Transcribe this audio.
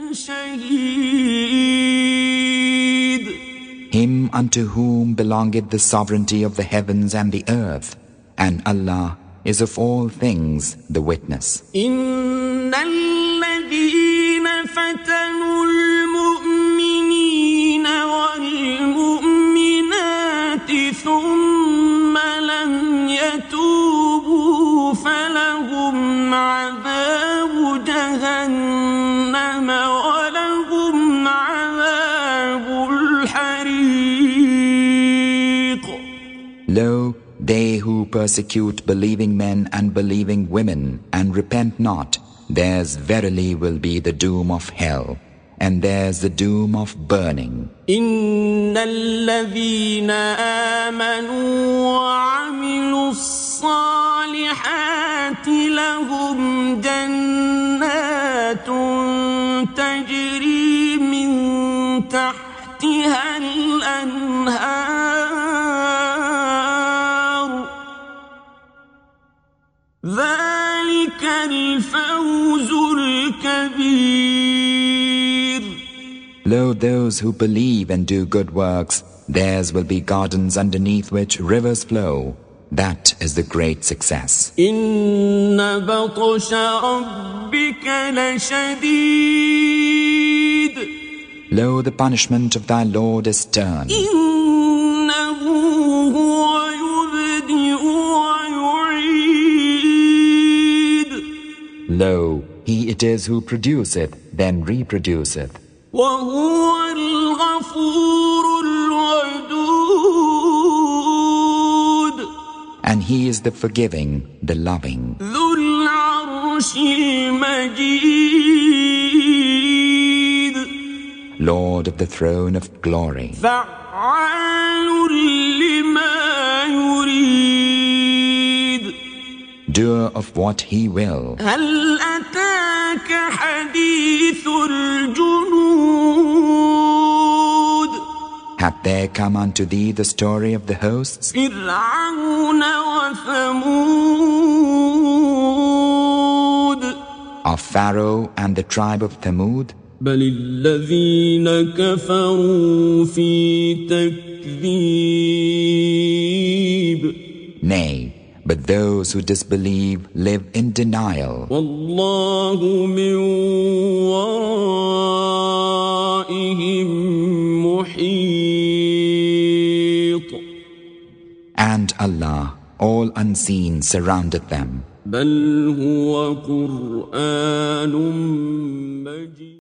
شهيد. Him unto whom belongeth the sovereignty of the heavens and the earth, and Allah is of all things the witness. إن الذين فتنوا المؤمنين والمؤمنات ثم لم يتوبوا فلهم عذاب جهنم ولهم عذاب الحريق. Lo, they who persecute believing men and believing women and repent not, theirs verily will be the doom of hell, and theirs the doom of burning. إن الذين آمنوا وعملوا الصالحات لهم جنات تجري من تحتها الأنهار ذلك الفوز الكبير. Lo, those who believe and do good works, theirs will be gardens underneath which rivers flow. That is the great success. إن بطش ربك لشديد. Lo, the punishment of thy Lord is stern. إنه هو يبدئ ويعيد. Lo, he it is who produceth, then reproduceth. وهو الغفور الودود. And he is the forgiving, the loving. ذو العرش المجيد. Lord of the throne of glory. فعال لما يريد. Doer of what he will. هل أتاك حديث الجنود. Hath there come unto thee the story of the hosts? فرعون وثمود. Of Pharaoh and the tribe of Thamud? بل الذين كفروا في تكذيب. Nay, but those who disbelieve live in denial. والله من ورائهم محيط. And Allah, all unseen, surrounded them. بل هو قرآن مجيد.